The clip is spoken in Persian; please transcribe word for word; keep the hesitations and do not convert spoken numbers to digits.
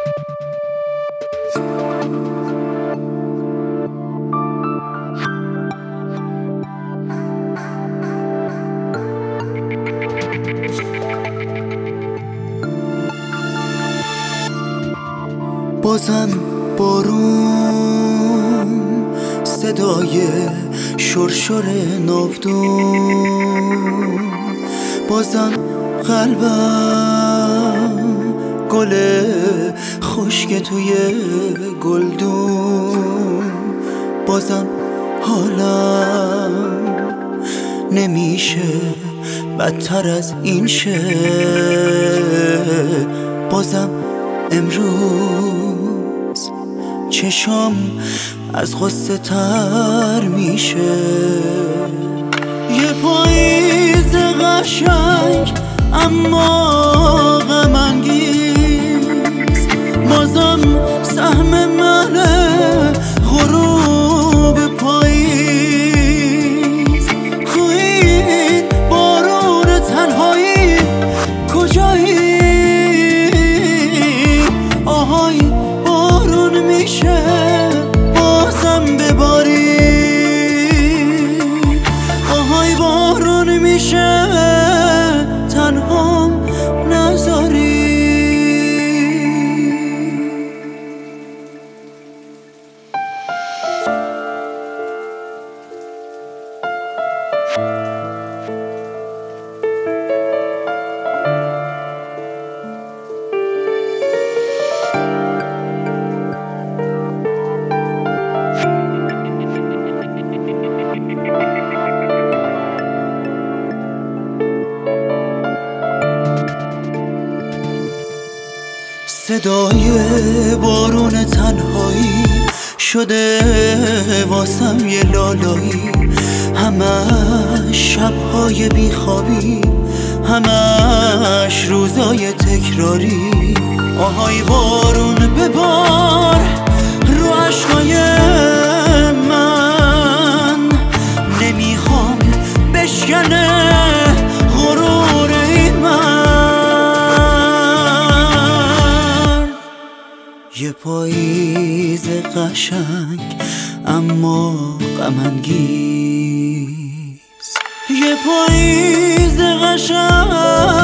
بازم بارون صدای شرشر ناودون، بازم قلبم گل خشک توی گلدون، بازم حالم نمیشه بدتر از این شه، بازم امروز چشام از غصه تر میشه. یه پاییز قشنگ اما غم انگیز، بازم سهم منه غروب پاییز. تو این بارون تنهایی کجایی؟ آهای بارون میشه بازم بباری، آهای بارون میشه تنها نذاری. صدای بارون تنهایی شده واسم یه لالایی، همش شبهای بیخوابی، همش روزای تکراری. آهای بارون ببار رو عشقای من، نمیخوام بشکنه غرور من. یه پاییز قشنگ اما غم انگیز، یه پاییز قشنگ